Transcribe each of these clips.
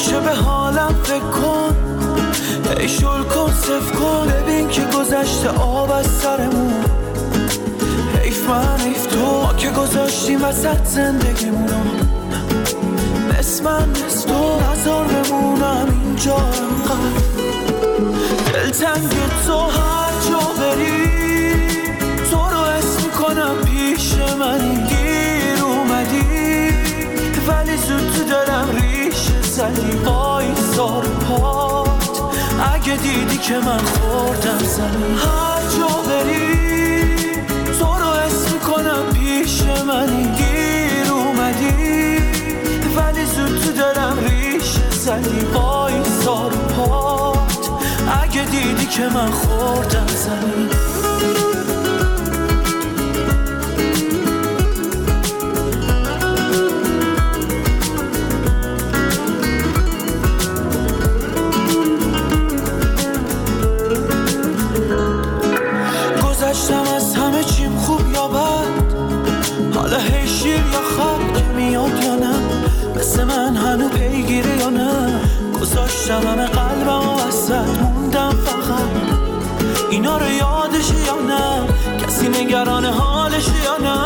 همیشه به حالم فکر کن، ای شل کن صف کن، ببین که گذشته آب از سرمون. حیف من حیف تو، ما که گذاشتیم وسط زندگیمونو، نصف من نصف تو، نظر بمونم اینجا انقدر دلتنگ تو. هر جا بری تو رو حس میکنم پیش منی، گیر اومدی ولی زود تو دلم ریشه زدی. وایسا رو پات اگه دیدی که من خوردم زمین. هر جا بری تو رو حس میکنم پیش منی، گیر اومدی ولی زود تو دلم ریشه زدی. وایسا رو پات اگه دیدی که من خوردم زمین. گذشتم از همه چیم خوب یا بد، حالا هی شیر یا خط که میاد یا نه، مثل من هنو پیگیری یا نه. گذاشتم همه قلبم و وسط موندم فقط اینا رو یادش یا نه، کسی نگران حالش یا نه.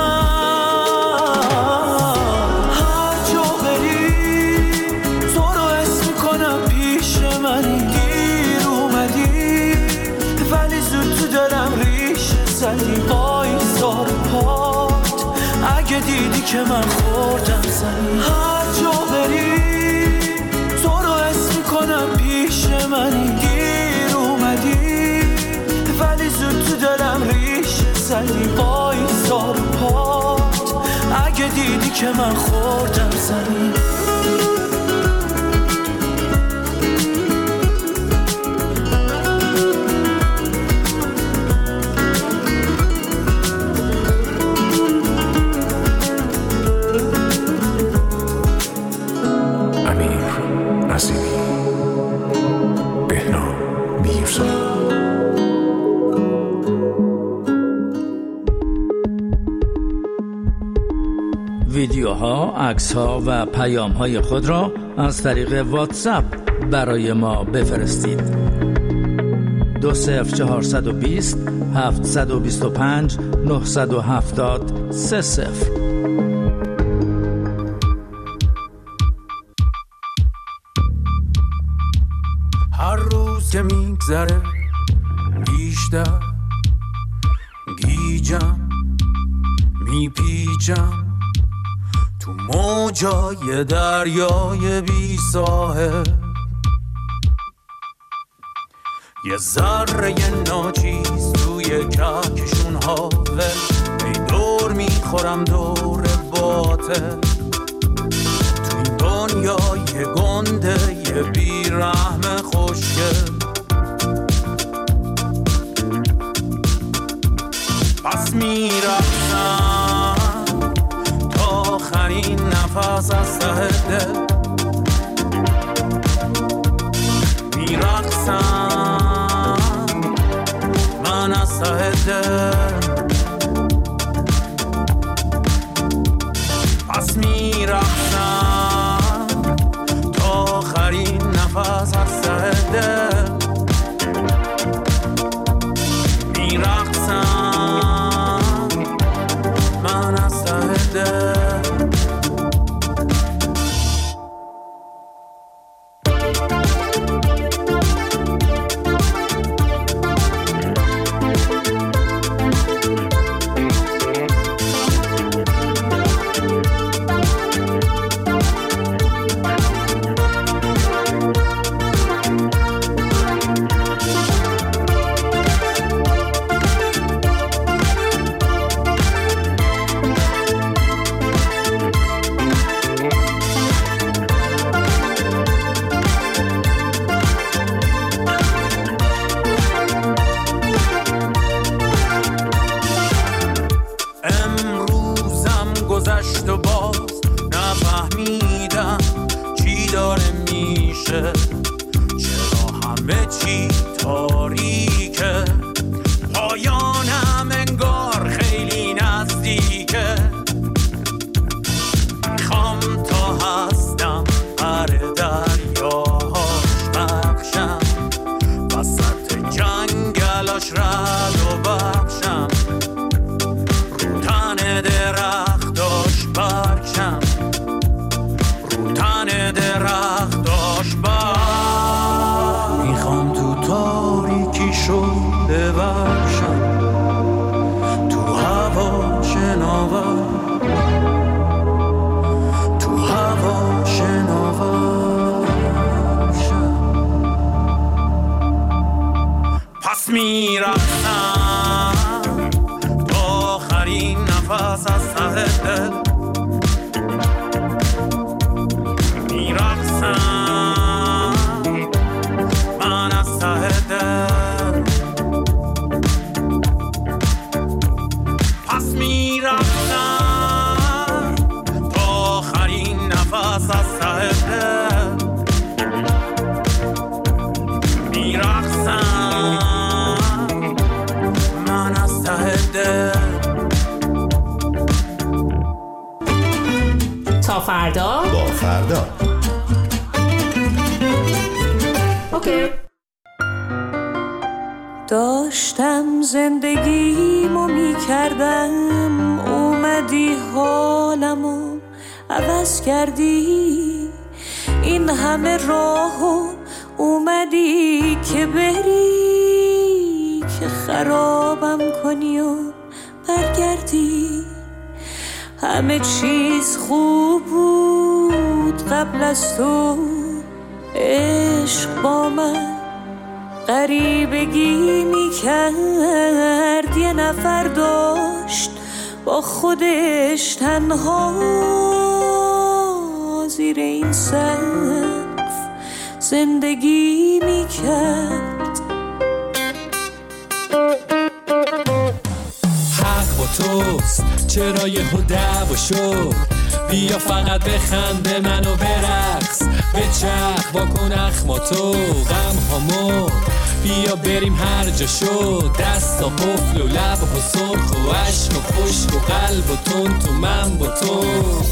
هر جا بری تو رو حس میکنم پیش منی، گیر اومدی ولی زود تو دلم ریشه زدی. وایسا رو پات اگه دیدی که من خوردم زمین. هر جا بری تو رو حس میکنم پیش منی، گیر اومدی ولی زود تو دلم ریشه زدی. وایسا رو پات اگه دیدی که من خوردم زمین. ویدیوها، عکس‌ها و پیام‌های خود را از طریق واتساپ برای ما بفرستید. 20420 725 970 30. هر روز که میگذره بیشتر گیجم میپیچم تو موجای دریای بی ساحل. یه ذره ناچیز توی کهکشون هاول، ای دور میخورم دور باطل. تو این دنیای گنده یه بیرحم خوشگل. پس میرفتم تا آخرین نفس از ته دل، میرقصم من از ته دل. پس میرقصم تا آخرین نفس از ته دل، میرقصم من از ته دل. گذشت و باز نفهمیدم چی داره میشه، چرا همه چی تاریکه، پایانم انگار خیلی نزدیکه. میخوام تا هستم پر دریا نفس از ته دل میرقصم من از ته دل. تا فردا با فردا. اوکی. داشتم زندگیمو میکردم، اومدی حالمو عوض کردی، این همه راهو اومدی که بری، که خرابم کنی و برگردی. همه چیز خوب بود قبل از تو، عشق با من غریبگی میکرد. یه نفر داشت با خودش تنها زیر این سقف زندگی میکرد. حق با توست، چرا یهو دعوا شد؟ بیا فقط بخنده منو برقص، بچرخ واکن اخماتو غم هامو، بیا بریم هر جا شد. دستا قفل و لب و سرخ و عشق و خشک و قلب و تون تو من با تو.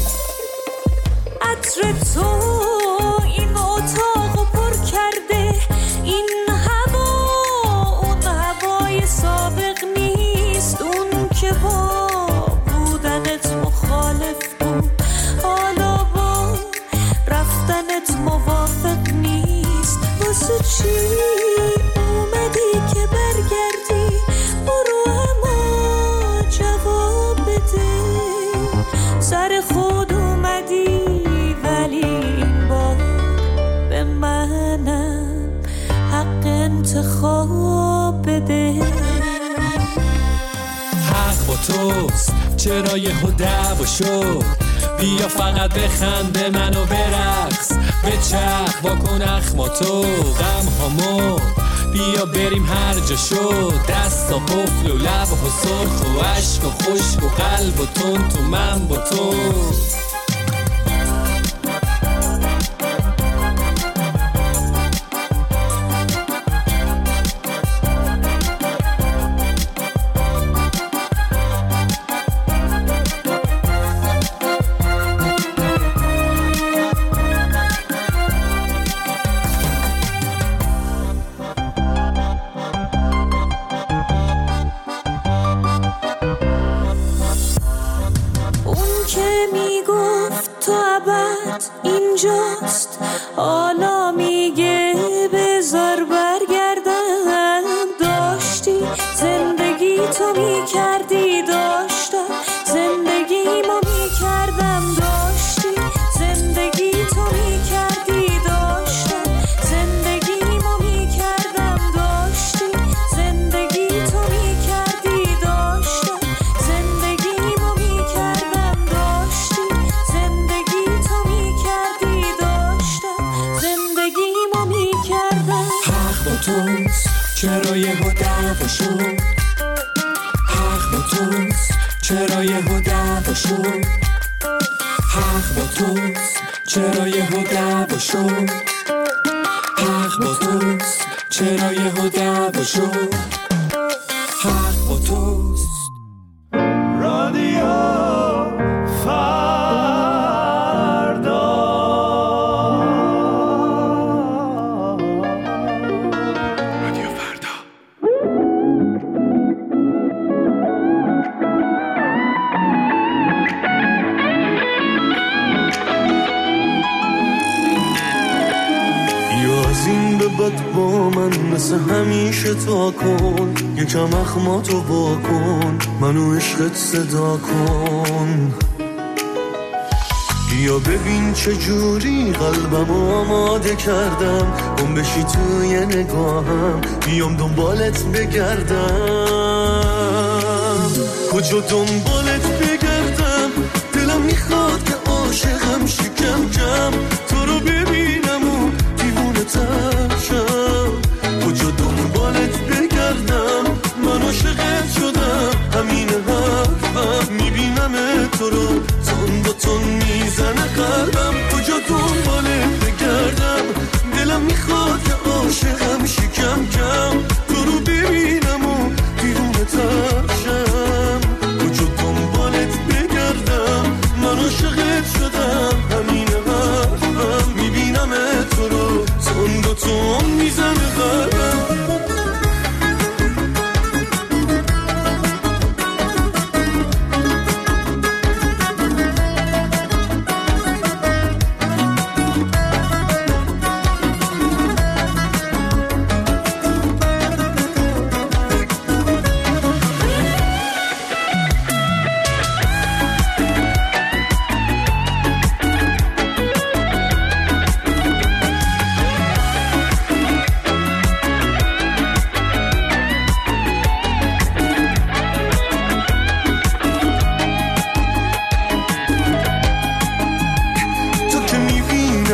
عطر تو این اتاقو پر کرده، این هوا اون هوای سابق نیست، اون که با بودنت مخالف بود حالا با رفتنت موافق نیست. واسه چی اومدی که برگردی؟ برو اما جواب بده. سر خود اومدی ولی این بار به منم حق انتخاب بده. حق با توست، چرا یهو دعوا شد؟ بیا فقط بخنده منو برقص، بچرخ واکن اخماتو غم هامو، بیا بریم هر جا شد. دستا قفل و لب و سرخ و عشق و خشک و قلب و تون تو من با تو. اینجاست حالا میگه بذار برگردم. داشتی زندگی تو میکردی، داشتم زندگیمو میکردم. داشتی زندگی تو میکردی، داشتم زندگیمو میکردم. داشتی زندگی تو میکردی، داشتم زندگیمو میکردم. داشتی زندگی تو میکردی، داشتم زندگیمو میکردم. حق با توست، چرا یهو دعوا شد؟ حق با توست، چرا یهو دعوا شد؟ حق با توست، چرا یهو دعوا شد؟ حق با توست، چرا یهو دعوا شد؟ حق با توست. رادیو بعد با من مثل همیشه تا کن، یکم اخماتو واکن، منو عشقت صدا کن. بیا ببین چجوری قلبمو آماده کردم، گم بشی توی نگاهم، بیام دنبالت بگردم. کجا دنبالت بگردم؟ دلم میخواد که عاشقم شی کم کم، تو رو ببینم و دیوونه تر شم. کجا دنبالت بگردم؟ من عاشقت شدم، همین حرفم، میبینم تو رو تون با تون میزنه قلبم. کجا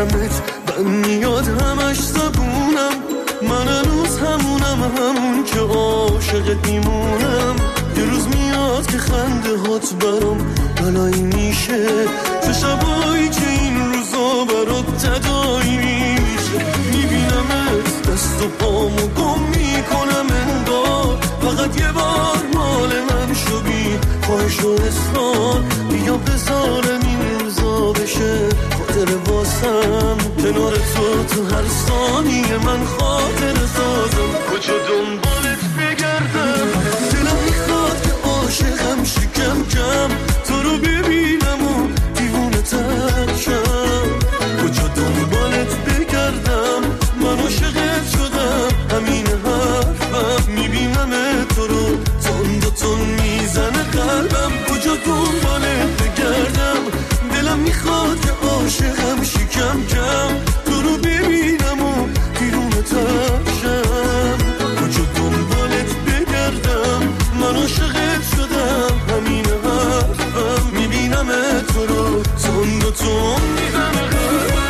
میبینمت من میاد همش زبونم، من هنوز همون که عاشقت میمونم. یه روز میاد که خنده هات برام بلایی میشه، چه شبایی که این روزا برات تدایی میشه. میبینمت دست و پامو گم میکنم انگار، فقط یه بار مال من شو بی خواهش و اصرار. بیا بذارم این روزا بشه خاطر واسم، کنار تو هر ثانیه من خاطر سازم. کجا دنبالت بگردم، دلم میخواد که عاشقم شی کم کم، تو رو ببینم و دیوونه تر شم. کجا دنبالت بگردم، من عاشقت شدم، همین حرفم. میبینم تو رو تون میزنه قلبم. کجا دنبالت بگردم، دلم میخواد که عاشقم شی کم کم، تو رو ببینم و دیوونه تر شم. کجا دنبالت بگردم، من عاشقت شدم، همین حرفم. میبینم تو رو تون میزنه قلبم.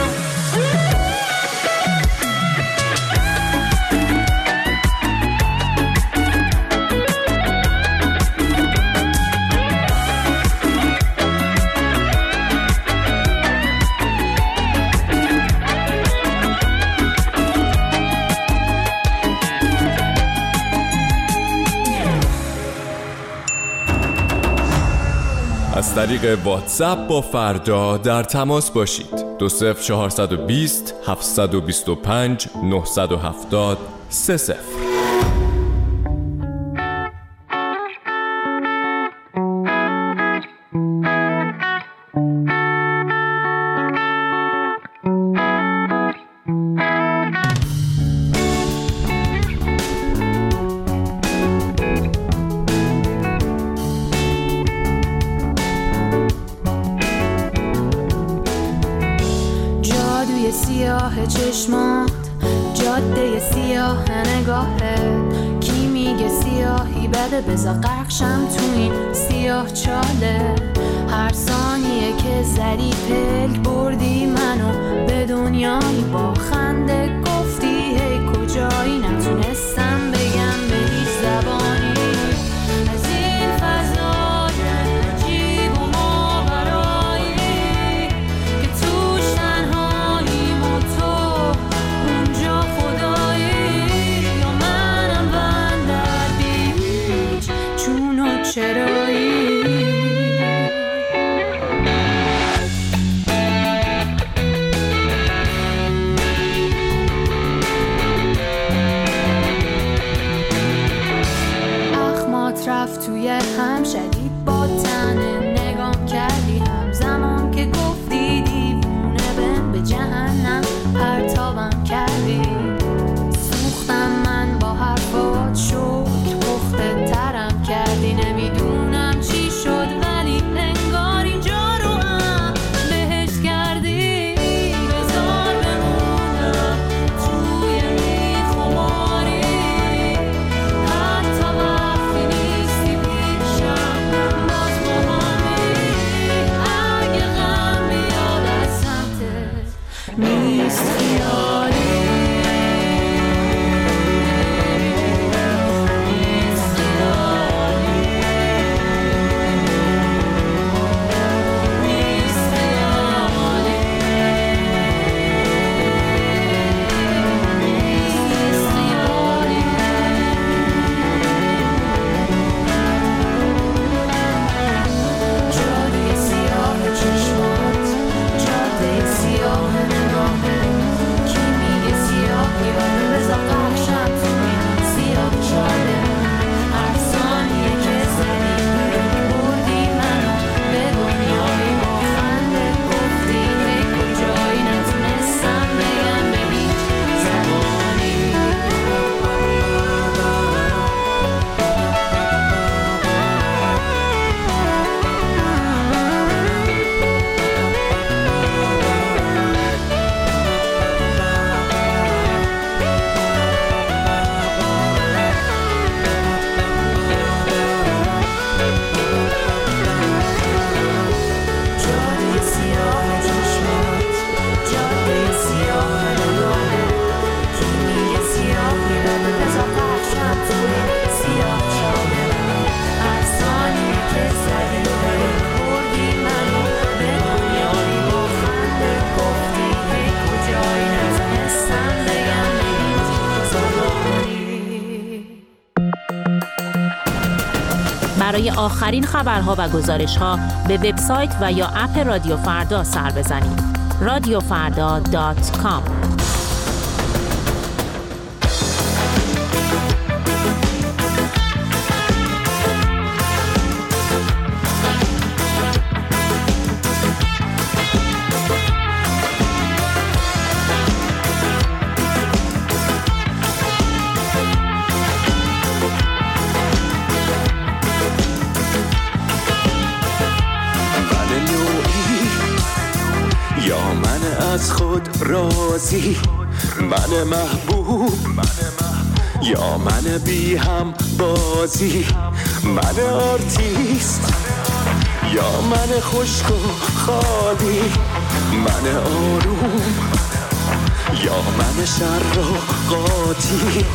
از طریق واتساپ با فردا در تماس باشید. 20420 725 970 30. سیاه چشمات، جاده سیاه نگاهت، کی میگه سیاهی بده بذار غرقشم تو این سیاه چاله. هر ثانیه که زدی پلک بردی منو به دنیایی، با خنده گفتی هی کجایی، نتونستم بگم به هیچ زبانی. از این فضای عجیب و ماورایی که توش تنهاییم و تو اونجا خدایی، یا منم بندر بیچ چون و چرایی. رفت توی هم شدید با تنه نگام کردی، هم زمان که گفتی دیوونه بن به جهنم پرتابم کردی. سوختم من با حرفات، شکر پخته ترم کردی. نمیدونم چی شد ولی انگار اینجا رو هم بهشت کردی. بذار بمونم توی میخواری، حتی وقتی نیستی پیشم باز با همی. اگه غم بیاد از سمتت نیست خیالی. جاده سیاه چشمات، جاده سیاه نگاهت، کی برای آخرین خبرها و گزارش‌ها به وبسایت و یا اپ رادیو فردا سر بزنید. radiofarda.com. از خود راضی، من محبوب یا من بی هم بازی، من آرتیست یا من خشک و خالی، من آروم یا من شر و قاطی.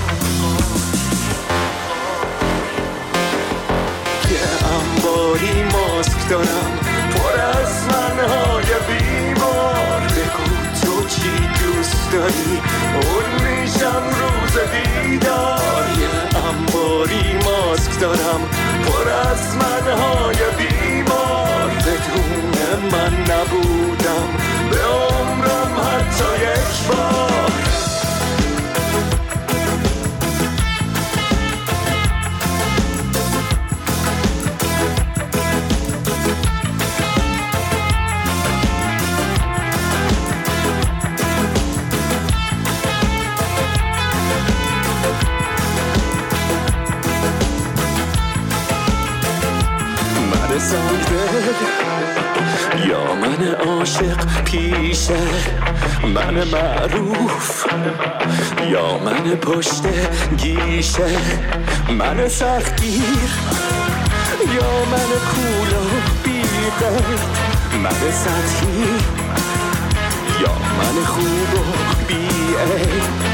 یه انباری ماسک دارم پر از منهای بیمار، بگو تو چی دوست داری اون میشم روز دیدار. یه انباری ماسک دارم پر از منهای بیمار، بدون من نبودم به عمرم حتی یک بار. یا من عاشق پیشه، من معروف یا من پشت گیشه، من سختگیر یا من کول و بیقه، من سطحی یا من خوب و بیعه.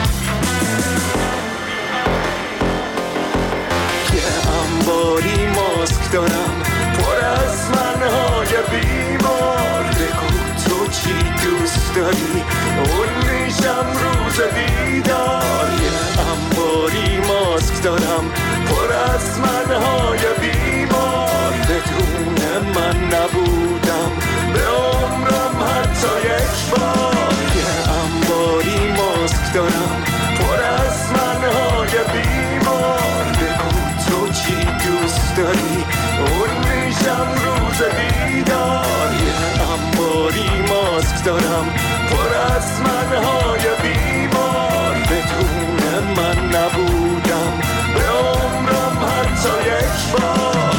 یه انباری ماسک دارم پر از منهای بیمار، بگو تو چی دوست داری اون میشم روز دیدار. یه انباری ماسک دارم پر از منهای بیمار، بدون من نبودم به عمرم حتی یک بار. یه انباری ماسک دارم پر از منهای بیمار، بگو تو چی دوست داری اون میشم روز دیدار. یه انباری ماسک دارم پر از منهای بیمار، بدون من نبودم به عمرم حتی یک بار.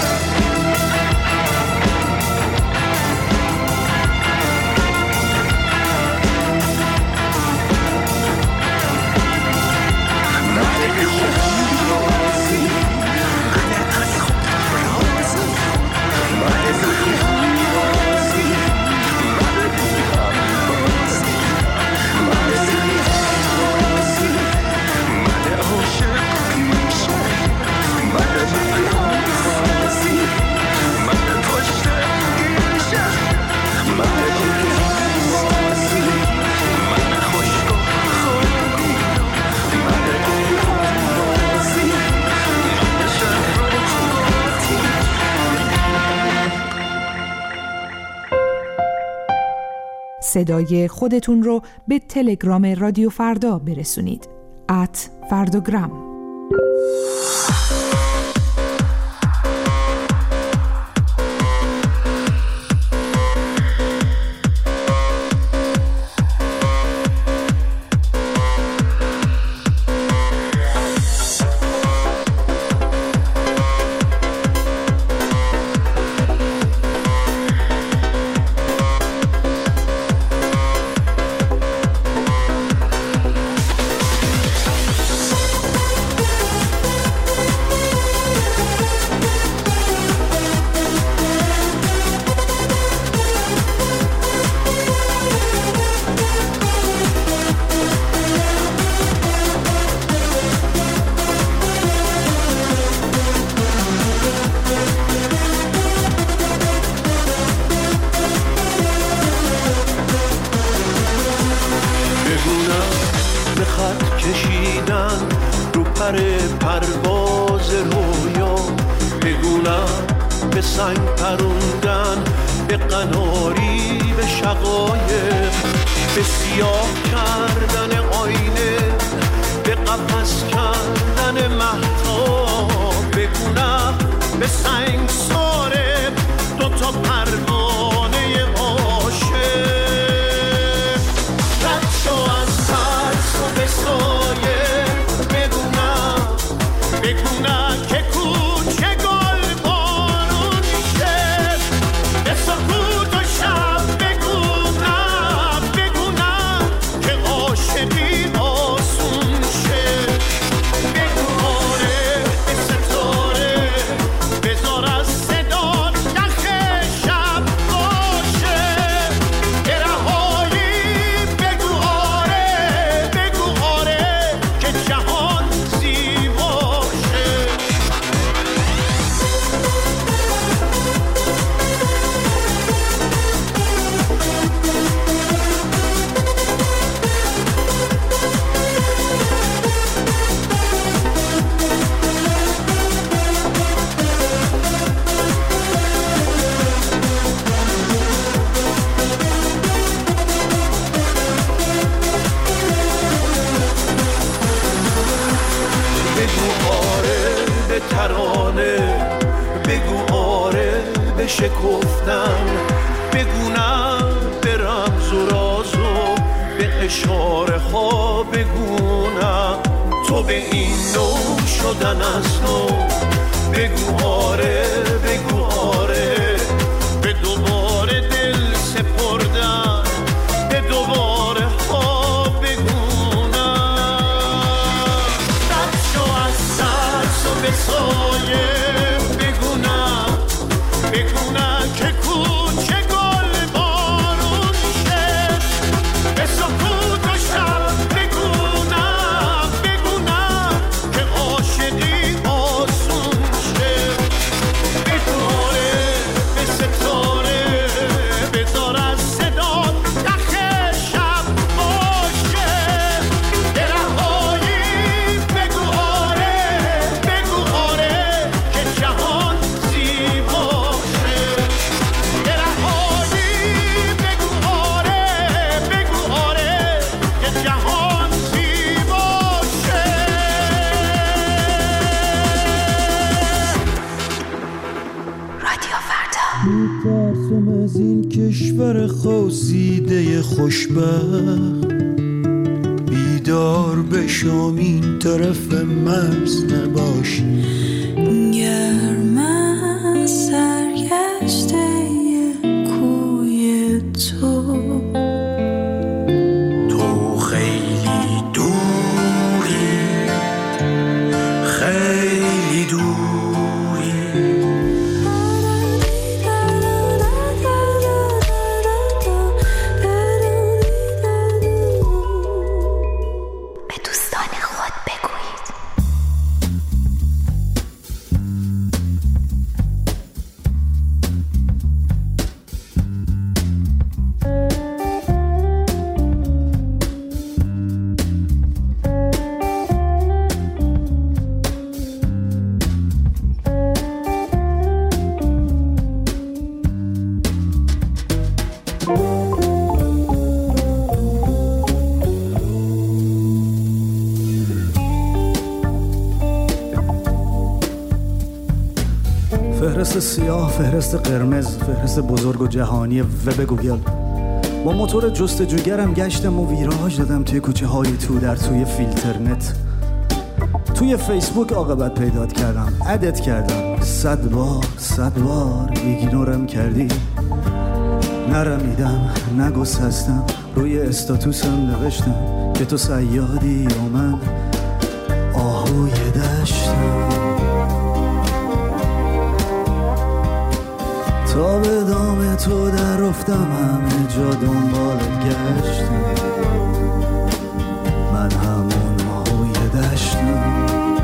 صدای خودتون رو به تلگرام رادیو فردا برسونید. @فرداگرام. کشیدن رو پر پرواز رویا، بگو بگونم به سنگ پروندن، به قناری، به شقایق، به سیاه کردن آینه، به قفس کردن مهتاب. بگونم به سنگ ساره دوتا پروانه عاشق. رد شو از ترس و به سایه، بگونم که کوچه گل بارون میشه. به سکوت و شب بگونم که عاشقی آسون شه. بگو آره به ستاره، بذار از صدا یخ شب باشه. به رهایی بگو آره که جهان زیباشه. بگو آره به ترانه، بگو آره به شکفتن. بگونم به رمز و راز و به اشاره ها. بگونم تو به این نوع شدن از نو. بگو آره به دوباره دل سپردن، به دوباره ها. بگونم رد شو از ترس و به سایه. بگونم که کوچه گل بارون میشه. به سکوت و شب بگونم که عاشقی آسون شه. بگو آره به ستاره، بذار از صدا یخ شب باشه. به رهایی بگو آره که جهان زیباشه. به رهایی بگو آره که جهان زیباشه. میترسم از این کشور خواسیده خوشبخت، بیدار بشم این طرف مرز نباشی. گر من سرگشته کوی تو خیلی دوری، خیلی دوری. به دوستان خود بگویید. فهرست سیاه، فهرست قرمز، فهرست بزرگ و جهانی وب گوگل. با موتور جستجوگرم گشتم و ویراج دادم توی کوچه های در توی فیلترنت. توی فیسبوک عاقبت پیدات کردم، ادت کردم، 100 بار ایگنورم کردی. نرمیدم، نگسستم، روی استاتوسم نوشتم که تو صیادی و من آهوی دشتم. تا به دام تو در رفتم، همه جا دنبالت گشتم. من همون آهوی دشتم.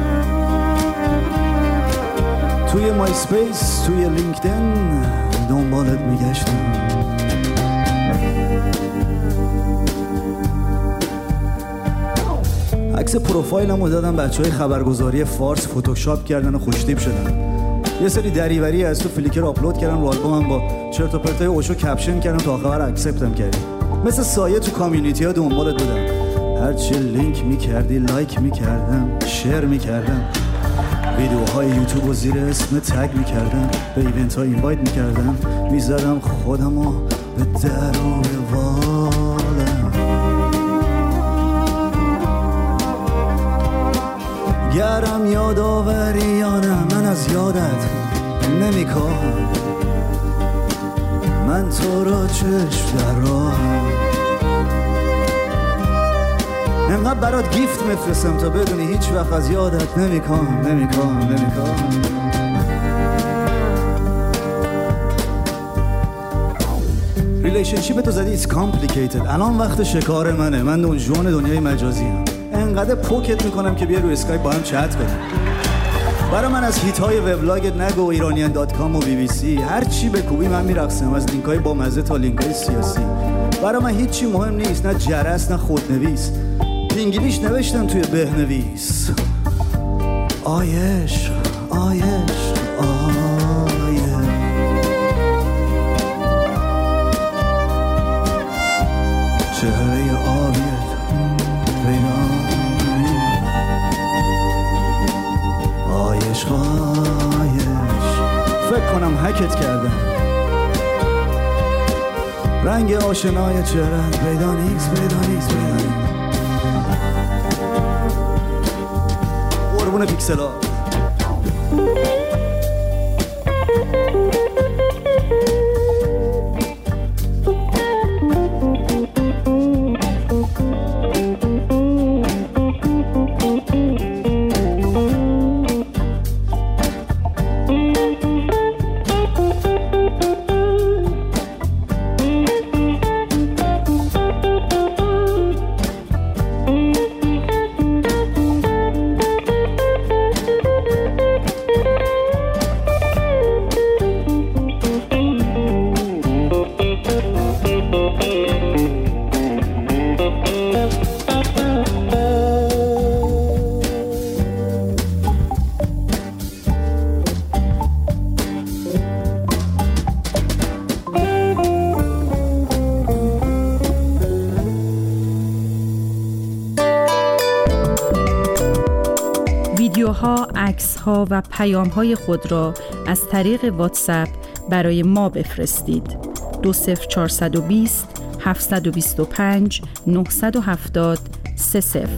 توی مای سپیس، توی لینکدین دنبالت میگشتم. عکس پروفایلمو دادم، بچهای خبرگزاری فارس فتوشاپ کردن و خوشتیپ شدن. یه سری دریوری از تو فلیکر آپلود کردم رو آلبومم، با چرت و پرتای اوشو کپشن کردم تا آخر اکسپتم کردی. مثل سایه تو کامیونیتی ها دنبالت بودم، هرچی لینک میکردی لایک میکردم، شیر میکردم، ویدیوهای یوتیوب و زیر اسم تگ میکردم، به ایونت ها اینوایت میکردم، میزدم خودمو به در و روالم. گرم یادآوری یا نه، من از یادت نمیکنم، من تو را چشم در راهم، انقدر برات گیفت میفرستم تا بدونی هیچ وقت از یادت نمیکنم. ریلیشنشیپ تو زدی it's complicated. الان وقت شکار منه، من دونجوان دنیای مجازی هم، انقدر پوکت میکنم که بیا روی اسکایپ با هم چت کنیم. برای من از هیت های وبلاگت نگو، iranian.com و BBC، هر چی بکوبی من میرقصم، از لینک های با مزه تا لینک های سیاسی. برای من هیچی مهم نیست، نه جرس نه خودنویس، انگلیش نوشتم توی بهنویس. آیش چهره آبیت پیدا، آیش فکر کنم هکت کردم، رنگ آشنای چهرهت پیدا نیست. قربون پیکسلا. ویدیوها، عکس‌ها و پیام‌های خود را از طریق واتساپ برای ما بفرستید. 20420 725 970 30.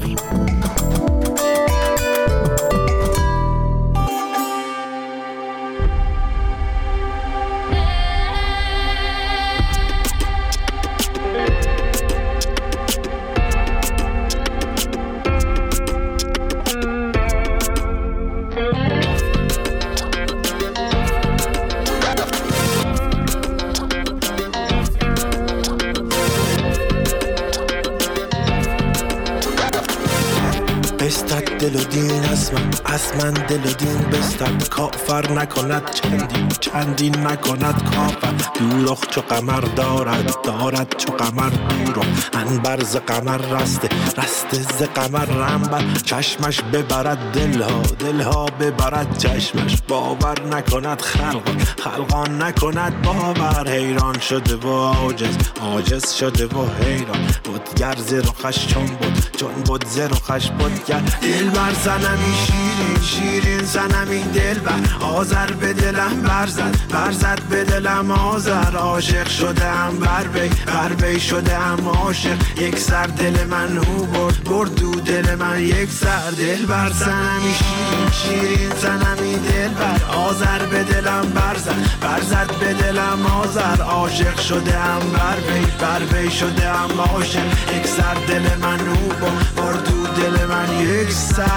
بستد دل و دین از من دل و دین بستد، کافر نکند چندین نکند کافر. دوروخ چو قمر دارد چو قمر دوروخ، انبر ز قمر رسته ز قمر رنبر. چشمش ببرد دلها ببرد چشمش، باور نکند خلقان نکند باور. حیران شده و عاجز شده و حیران، بودگر ز رخش چون بود ز رخش بودگر. دل بر زنمی شیرین زنمی دل بر، آذر به دلم برزد به دلم آذر. عاشق شدم بر وی شدم عاشق، یک سر دل من او برد دو دل من یک سر. دل بر زنمی شیرین زنمی دل بر، آذر به دلم برزد به دلم آذر. عاشق شدم بر وی شدم عاشق، یک سر دل من او برد دو دل من یک سر.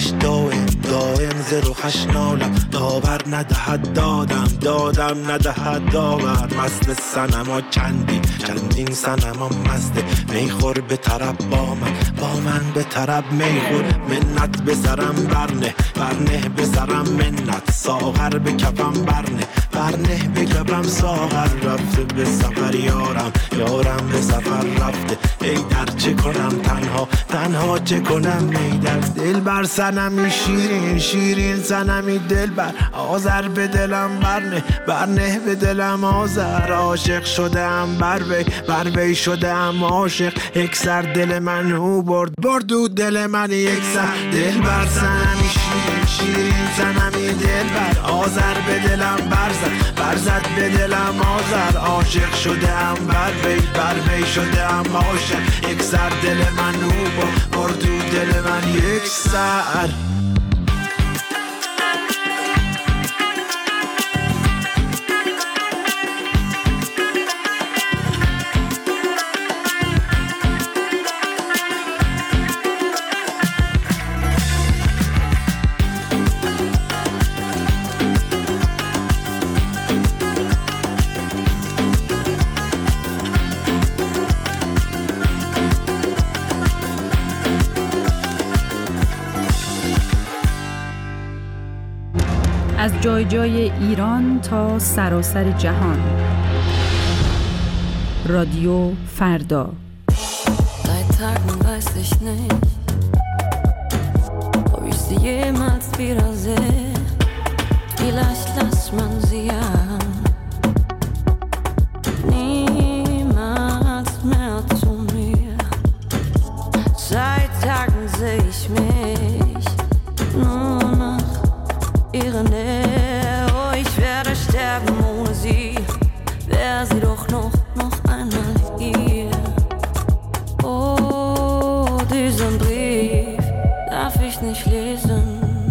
روحش دائم ز روحش نالم. داور ندهد دادم ندهد داور. مست صنما چندین صنما مزده. میخور به طرب با من به طرب میخور. منت به سرم برنه به سرم منت. ساغر به کفم برنه به کفم ساغر. رفته به سفر یارم به سفر رفته. ای در چه کنم تنها چه کنم. ای در دل بر صنمی شیرین صنمی دل بر. آذر به دلم برنه به دلم آذر. عاشق شدم بر وی شدم عاشق. یک سر دل من او برد او دل من یک سر. دل بر صنمی شیرین صنمی دل بر. آذر به دلم برزد به دلم آذر. عاشق شدم بر وی شدم عاشق. یک سر دل من او برد او دل من یک سر. از جای ایران تا سراسر جهان. رادیو فردا. Seit Tagen weiß ich nicht, ob ich sie jemals wiedersehe. Vielleicht lässt man sie ja niemals mehr zu mir. Seit Tagen sehe ich mich nur nach ihre Nähe. Oh, ich werde sterben ohne sie. Wäre sie doch noch einmal hier. Oh, diesen Brief darf ich nicht lesen.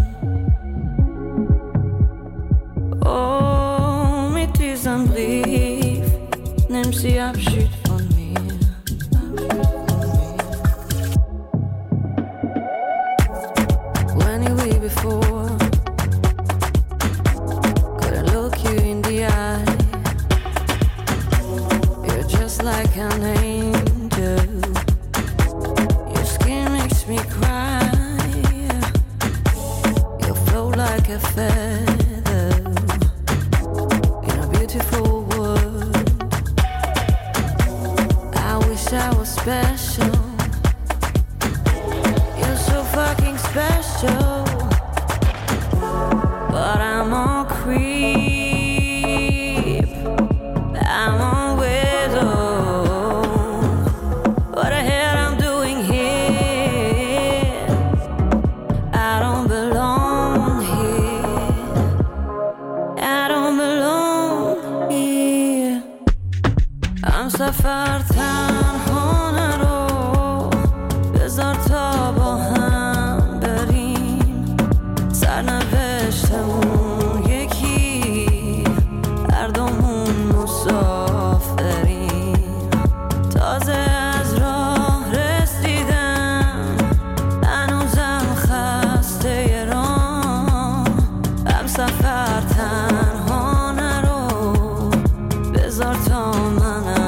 Oh, mit diesem Brief nimmt sie Abschied von mir. When you were before, like an angel, your skin makes me cry. You float like a feather in a beautiful world. I wish I was special. You're so fucking special, but I'm on creep. I'm on widow. سفر تنها نرو، بذار تا با هم بریم. سرنوشتمون یکی، هر دومون مسافریم. تازه از راه رسیدم، هنوزم خسته راه. هم سفر تنها نرو، بذار تا منم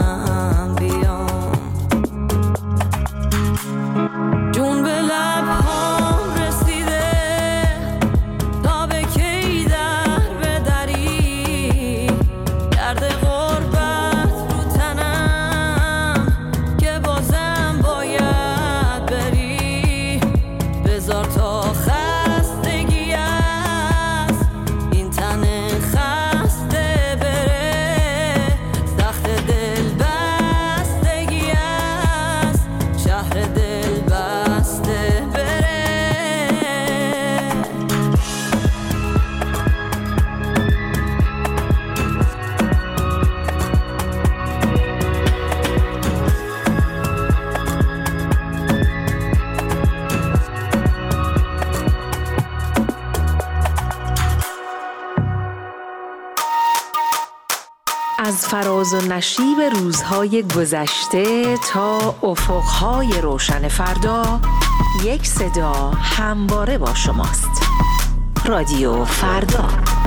از فراز و نشیب روزهای گذشته تا افقهای روشن فردا، یک صدا همواره با شماست. رادیو فردا.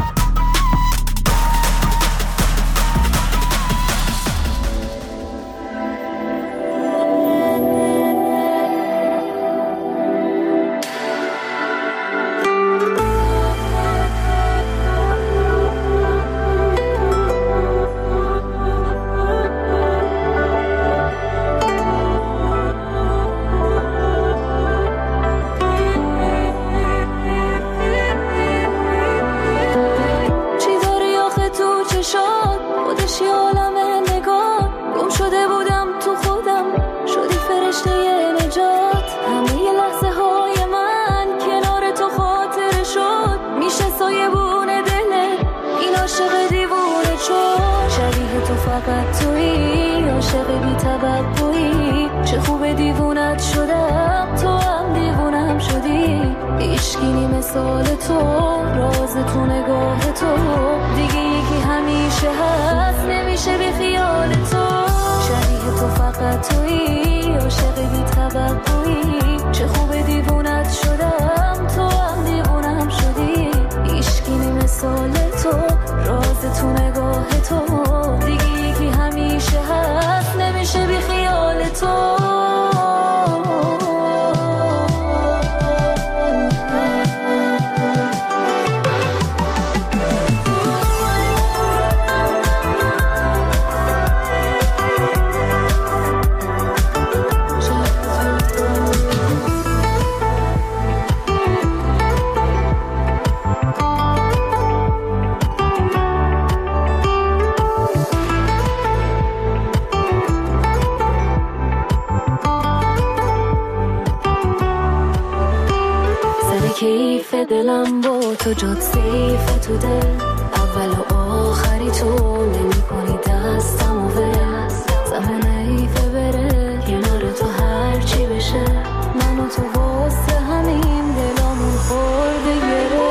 دلم با تو جد سیف تو دل اول و آخری تو نمی کنی دستم و ول زمان ایفه بره کنار تو هر چی بشه من و تو واسه همین دلامون خورده گره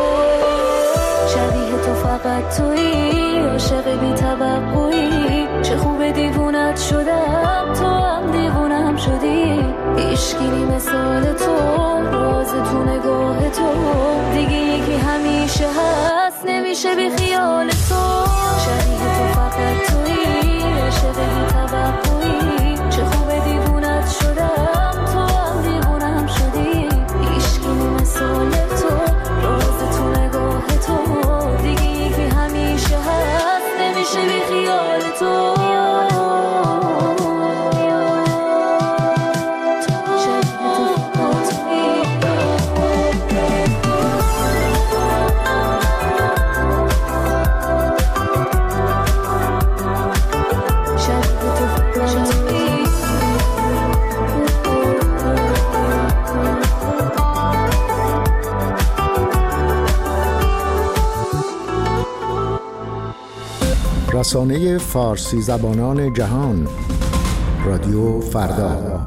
شبیه تو فقط تویی عاشق بی توقعی چه خوب دیوونت شدم تو هم دیوونم شدی عشقی مثال تو راز تو نگاه تو دیگه یکی همیشه هست نمیشه بی خیال تو شبیه تو فقط تویی عاشق بی توقعی چه خوب دیوونت شدم تو هم دیوونم شدی عشقی مثال تو راز تو نگاه تو دیگه یکی همیشه هست نمیشه بی خیال تو رسانه فارسی زبانان جهان رادیو فردا.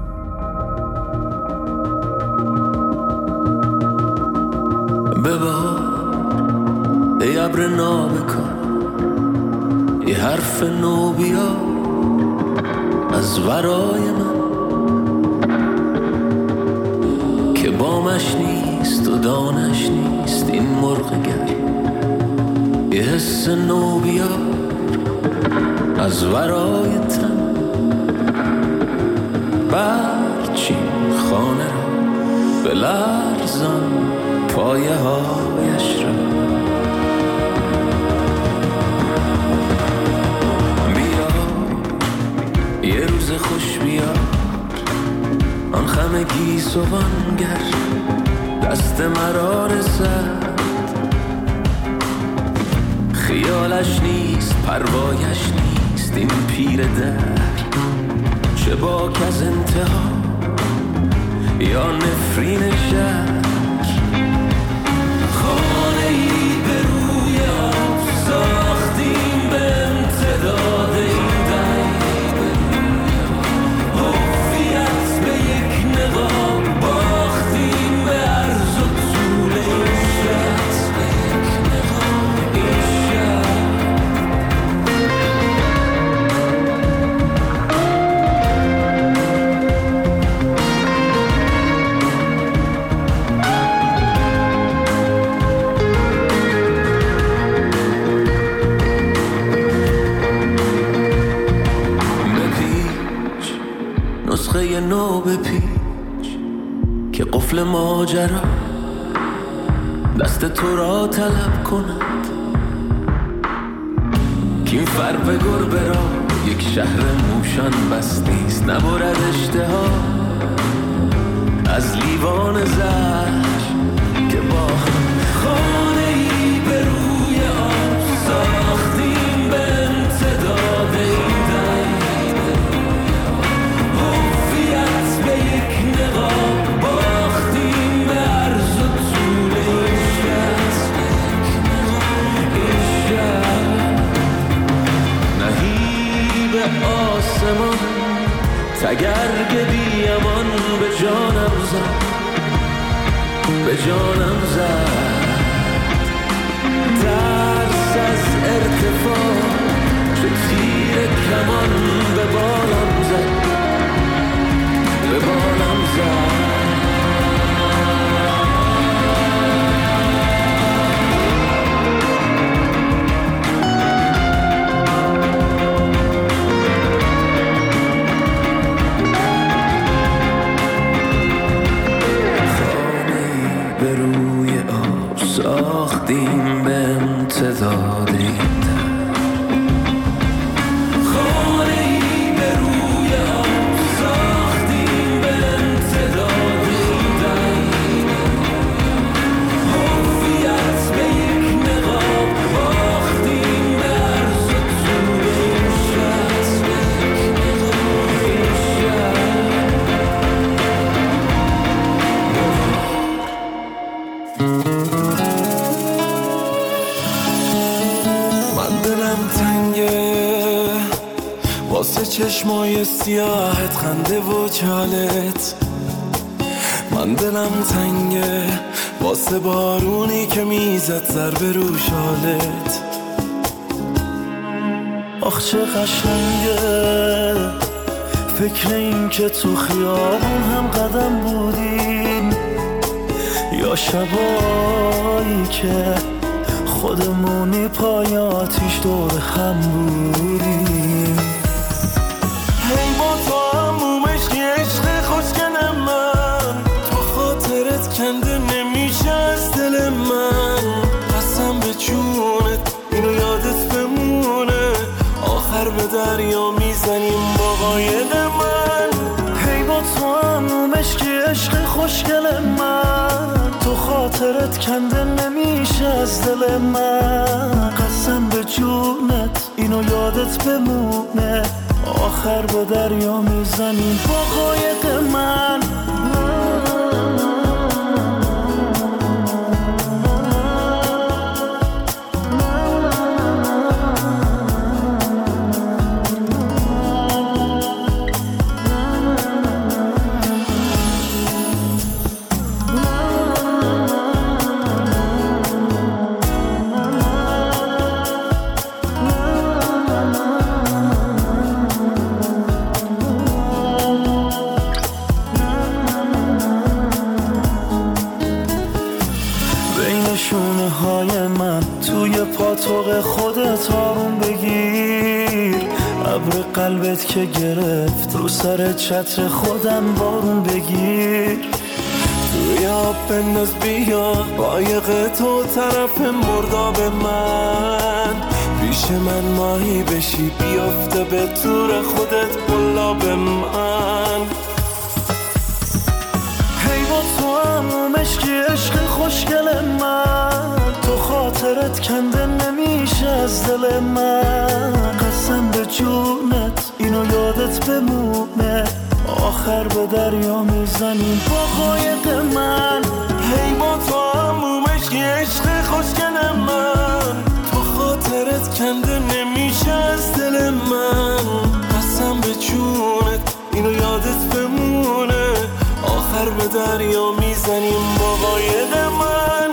ببار ای ابر نابکار یه حرف نو بیا از ورای من که بامش نیست و دانش نیست این مرغ گر یه حس نو بیا از ورای تن برچین خانه را به لرزان پایه هایش را بیا یه روز خوش بیار آن خم گیسوانگر دست مرا رسد خیالش نیست پروایش نیست این پیر در چه باک از انتها یا نفرین شهر خانه ای به روی آب ساختیم به امتداد این دنگ حفیت به یک نقاب باختیم به عرض و طول این شهر ماجرا دست تو را طلب کند، کین فر به گربه را یک شهر موشان بس نیست، نبرد اشتها از لیوان زهر که با خانه ای به روی آب ساختیم به امتداد ایدن، حفیت به یک نقاب باختیم به عرض و طول این شهر، نهی به آسمان تگرگ بیامان به جانم زد، به جانم زد، ترس از ارتفاع چه تیر کمان به بالم زد، به بالم زد. ساختیم به امتداد این خانه‌ای به روی آب ساختیم به امتداد این حفیت به یک نقاب باختیم به عرض و طول این شهر. واسه چشمای سیاهت خنده و چالت، من دلم تنگه واسه بارونی که میزد ضربه رو شالت. آخ چه قشنگه فکر این که تو خیابون هم قدم بودیم، یا شبایی که خودمونی پای آتیش دور هم بودیم. هی با تو هموم عشقی عشق خوشگل من، تو خاطرت کنده نمیشه از دل من، قسم به جونت اینو یادت بمونه، آخر به دریا میزنیم با قایق من. هی با تو هموم عشقی عشق خوشگل من، تو خاطرت کنده نمیشه از دل من، قسم به جونت اینو یادت بمونه، آخر به دریا میزنیم با قایق من. پاتوق خودت آروم بگیر، ابر قلبت که گرفت رو سر چتر خودم بارون بگیر، توی آب بنداز بیا قایق تو طرف مرداب من، پیش من ماهی بشی بیافته به تور خودت قلاب من. هی با تو هموم عشقی عشق خوشگل من، تو خاطرت کنده نمیشه از دل من، قسم به جونت اینو یادت بمونه، آخر به دریا میزنیم با قایق من. هی با تو هموم عشقی عشق خوشگل من، تو خاطرت کنده نمیشه از دل من، قسم به جونت اینو یادت بمونه، آخر به دریا میزنیم با قایق من.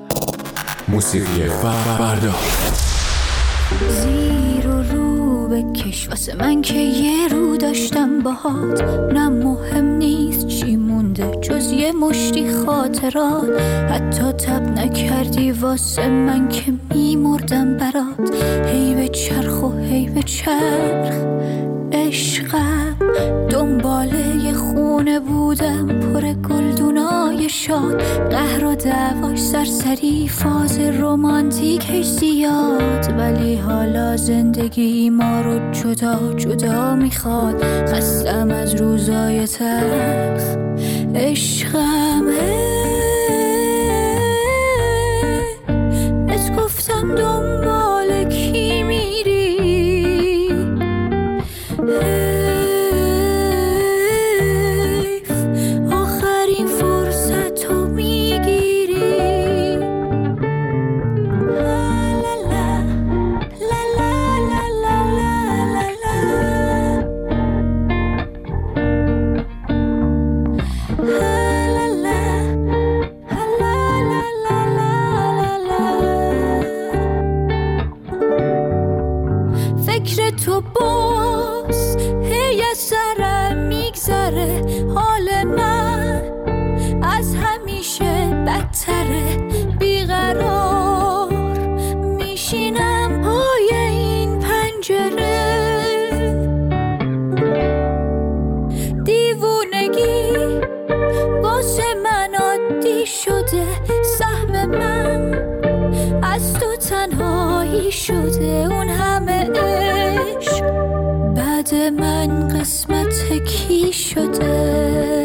موسیقی فردا. زیر و رو به نکش واسه من که یه رو داشتم باهات. نه مهم نیست چی مونده جز یه مشتی خاطرات. حتی تب نکردی واسه من که میمردم برات. هی به چرخ و هی به چرخ عشقم، دنباله یه خونه بودم پر گلدونای شاد. قهر و دعواش سرسری، فاز رومانتیکش زیاد. ولی حالا زندگی ما رو جدا جدا میخواد. خستم از روزای تلخ عشقم. ات گفتم دنبال کی میری؟ حیف آخرین فرصت رو میگیری. لا لا لا لا لا لا لا فکر تو باز هی از سرم میگذره. حال من از همیشه بدتره. بیقرار میشینم پای این پنجره. دیوونگی واسه من عادی شده. سهم من از تو تنهایی شده. اون همه عشق بعد من قسمت کی شده؟